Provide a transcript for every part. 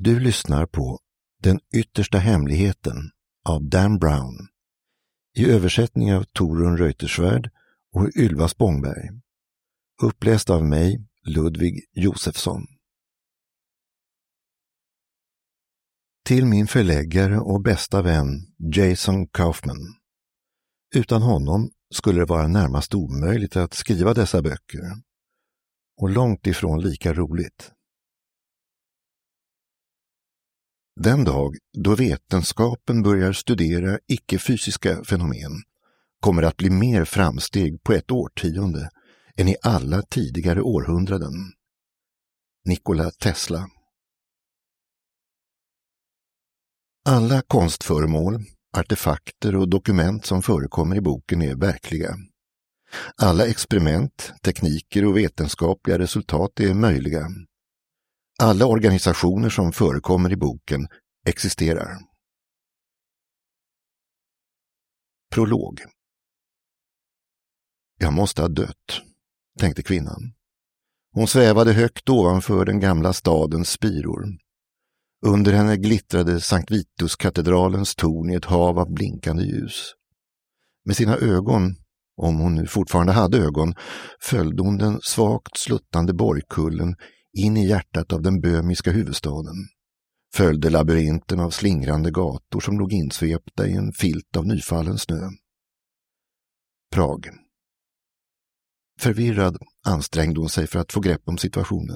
Du lyssnar på Den yttersta hemligheten av Dan Brown i översättning av Torun Reuterswärd och Ylva Spångberg. Uppläst av mig, Ludvig Josefsson. Till min förläggare och bästa vän Jason Kaufman. Utan honom skulle det vara närmast omöjligt att skriva dessa böcker. Och långt ifrån lika roligt. Den dag då vetenskapen börjar studera icke-fysiska fenomen kommer att bli mer framsteg på ett årtionde än i alla tidigare århundraden. Nikola Tesla. Alla konstföremål, artefakter och dokument som förekommer i boken är verkliga. Alla experiment, tekniker och vetenskapliga resultat är möjliga. Alla organisationer som förekommer i boken existerar. Prolog. Jag måste ha dött, tänkte kvinnan. Hon svävade högt ovanför den gamla stadens spiror. Under henne glittrade Sankt Vitus-katedralens torn i ett hav av blinkande ljus. Med sina ögon, om hon nu fortfarande hade ögon, följde hon den svagt sluttande borgkullen in i hjärtat av den böhmiska huvudstaden. Följde labyrinten av slingrande gator som låg insvepta i en filt av nyfallen snö. Prag. Förvirrad ansträngde hon sig för att få grepp om situationen.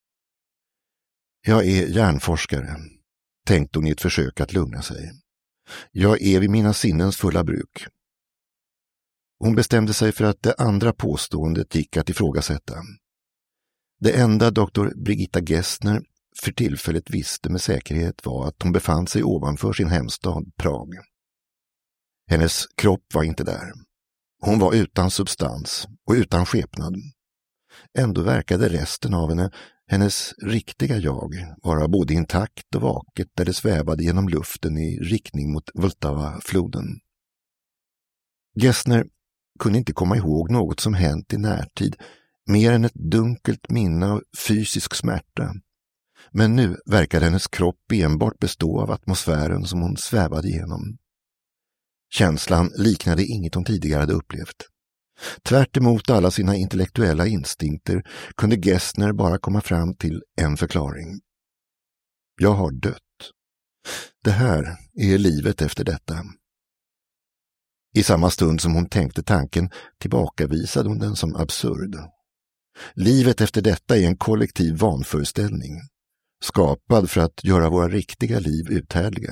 Jag är hjärnforskare, tänkte hon i ett försök att lugna sig. Jag är vid mina sinnens fulla bruk. Hon bestämde sig för att det andra påståendet gick att ifrågasätta. Det enda doktor Brigitta Gessner för tillfället visste med säkerhet var att hon befann sig ovanför sin hemstad Prag. Hennes kropp var inte där. Hon var utan substans och utan skepnad. Ändå verkade resten av henne, hennes riktiga jag, vara både intakt och vaket där det svävade genom luften i riktning mot Vltava-floden. Gessner kunde inte komma ihåg något som hänt i närtid, mer än ett dunkelt minne av fysisk smärta. Men nu verkade hennes kropp enbart bestå av atmosfären som hon svävade igenom. Känslan liknade inget hon tidigare hade upplevt. Tvärt emot alla sina intellektuella instinkter kunde Gessner bara komma fram till en förklaring. Jag har dött. Det här är livet efter detta. I samma stund som hon tänkte tanken tillbakavisade hon den som absurd. Livet efter detta är en kollektiv vanföreställning, skapad för att göra våra riktiga liv uthärdliga.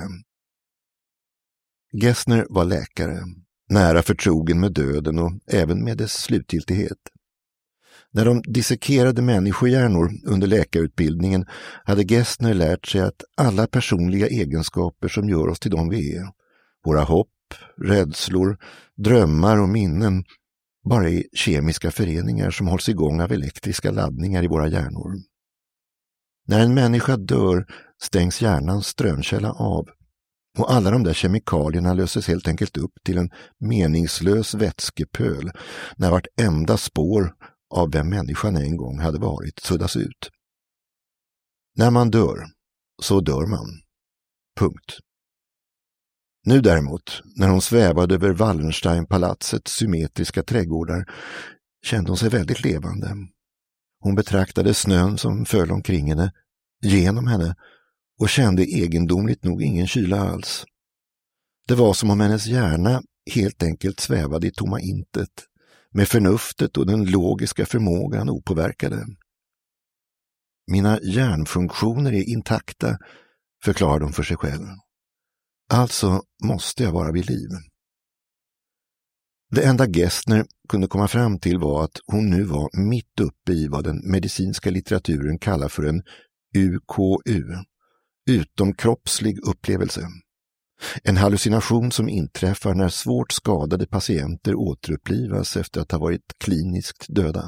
Gessner var läkare, nära förtrogen med döden och även med dess slutgiltighet. När de dissekerade människohjärnor under läkarutbildningen hade Gessner lärt sig att alla personliga egenskaper som gör oss till de vi är, våra hopp, rädslor, drömmar och minnen, bara är kemiska föreningar som hålls igång av elektriska laddningar i våra hjärnor. När en människa dör stängs hjärnans strömkälla av och alla de där kemikalierna löses helt enkelt upp till en meningslös vätskepöl när vartenda spår av vem människan en gång hade varit suddas ut. När man dör, så dör man. Punkt. Nu däremot, när hon svävade över Wallenstein-palatsets symmetriska trädgårdar, kände hon sig väldigt levande. Hon betraktade snön som föll omkring henne, genom henne, och kände egendomligt nog ingen kyla alls. Det var som om hennes hjärna helt enkelt svävade i tomma intet, med förnuftet och den logiska förmågan opåverkade. Mina hjärnfunktioner är intakta, förklarade hon för sig själv. Alltså måste jag vara vid liv. Det enda Gessner kunde komma fram till var att hon nu var mitt uppe i vad den medicinska litteraturen kallar för en UKU, utomkroppslig upplevelse. En hallucination som inträffar när svårt skadade patienter återupplivas efter att ha varit kliniskt döda.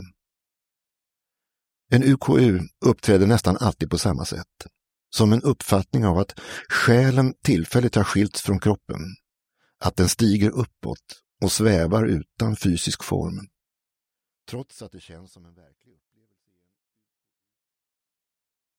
En UKU uppträder nästan alltid på samma sätt, som en uppfattning av att själen tillfälligt har skilts från kroppen, att den stiger uppåt och svävar utan fysisk form, trots att det känns som en verklig upplevelse.